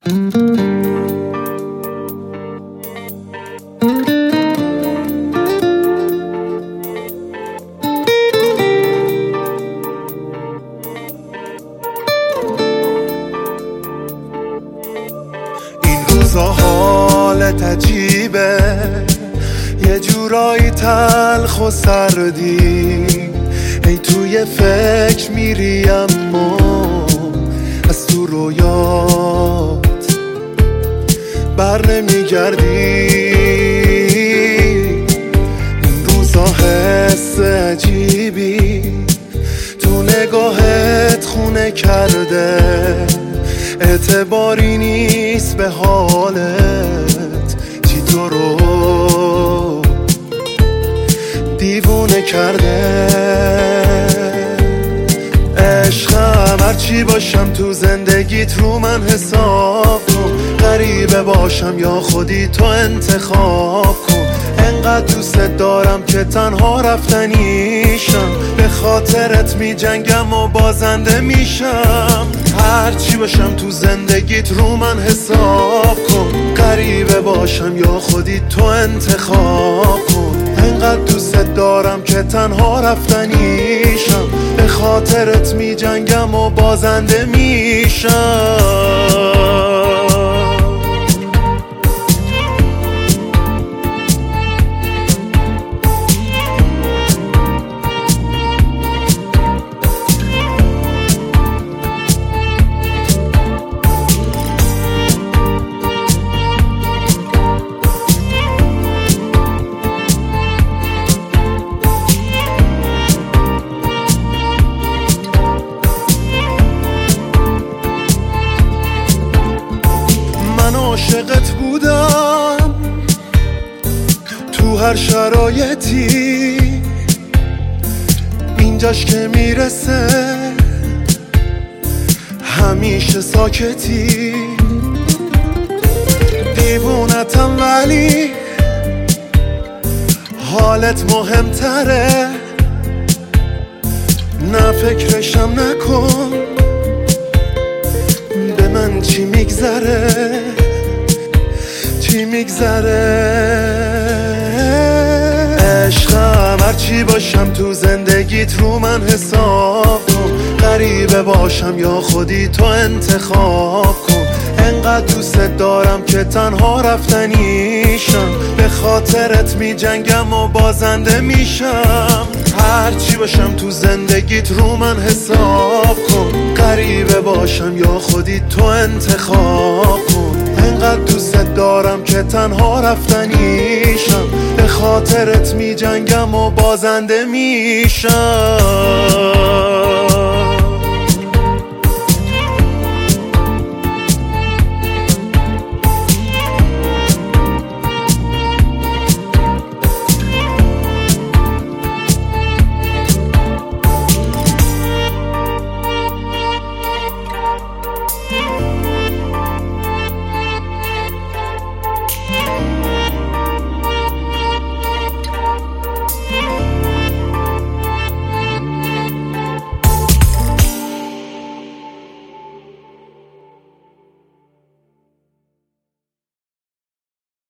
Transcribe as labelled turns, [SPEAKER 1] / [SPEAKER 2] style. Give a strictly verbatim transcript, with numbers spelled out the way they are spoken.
[SPEAKER 1] حالت عجیبه، یه جورایی تلخ و سردی، ای توی فکر میری اما از تو رویات بر نمیگردی. این روزا حس عجیبی تو نگاهت خونه کرده، اعتباری نیست به حالت، چی تو رو دیوونه کرده. عشقم هرچی باشم تو زندگیت رو من حساب کن، غریبه باشم یا خودی تو انتخاب کن. انقدر دوست دارم که تنها رفتنیشم، به خاطرت می جنگم و بازنده میشم. هرچی باشم تو زندگیت رو من حساب کن، غریبه باشم یا خودی تو انتخاب کن. انقدر دوست دارم که تنها رفتنیشم، به خاطرت می جنگم و بازنده میشم. عاشقت بودم تو هر شرایطی، اینجاش که میرسه همیشه ساکتی. دیوونتم ولی حالت مهمتره، نه فکرشم نکن به من چی میگذره چی میگذره. عشقم هرچی باشم تو زندگیت رو من حساب کن، غریبه باشم یا خودی تو انتخاب کن. انقدر دوست دارم که تنها رفتنیشم، به خاطرت می جنگم و بازنده میشم. هرچی باشم تو زندگیت رو من حساب کن، غریبه باشم یا خودی تو انتخاب کن. انقدر دوست دارم که تنها رفتنیشم، به خاطرت می جنگم و بازنده میشم.